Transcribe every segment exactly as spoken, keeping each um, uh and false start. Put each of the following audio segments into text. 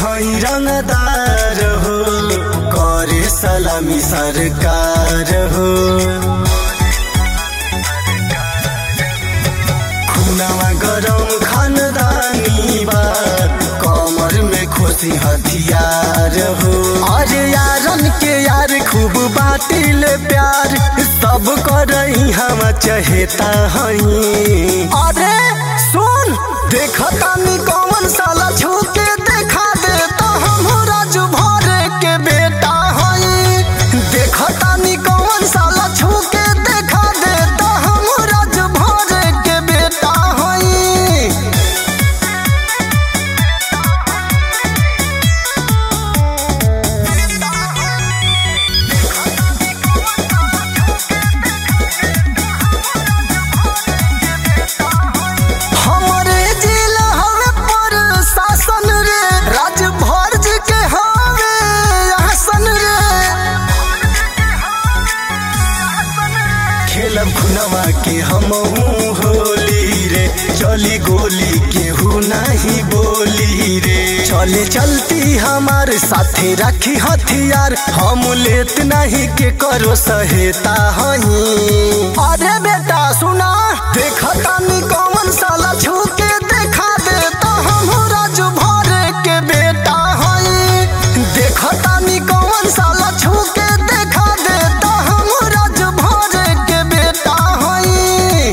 हई रंगदार हो, करे सलामी सरकार हो। खुनावा गरम खानदानी बा, कमर में खोसी हथियार हो। अरे यारन के यार खूब बाटिल प्यार, सब करई हम चहेता हई। अरे सुन देखता नी कौन साला छूके देखा दे तो हम राज भरे के बेटा हई। देखता नी कौन साला छूके देखा दे तो हम राज भरे के बेटा हई। हमरे जिला हवे प्रशासन रे, राज भर जी के हवे आसन रे। खेलब खुनवा के हमहू होली रे, चली गोली केहू नहीं बोली रे। चले चलती हमार साथे रखी हथियार, हम लेत नहीं के करो सहेता हई। अरे बेटा सुना देखता नी कौन साला छूके देखा दे तो हम राज भरे के बेटा हई। देखता नी कौन साला छूके देखा दे तो हम राज भरे के बेटा हई।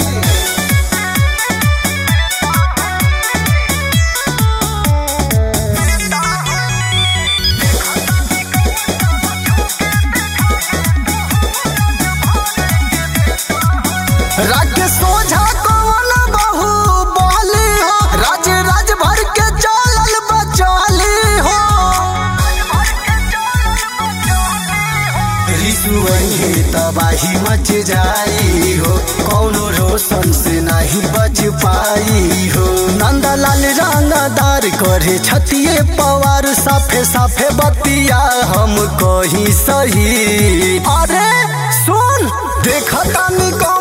राज्य सोझा कौन बहु बोली हो, राज राज भर के चलल बचाली हो। रिसुअहे तबाही मच जाई हो, कौनो रोशन से नहीं बच पाई हो। नंदलाल रंगदार करे छतिए पवार, साफे साफे बतिया हम कही सही। अरे सुन देखता नी कौन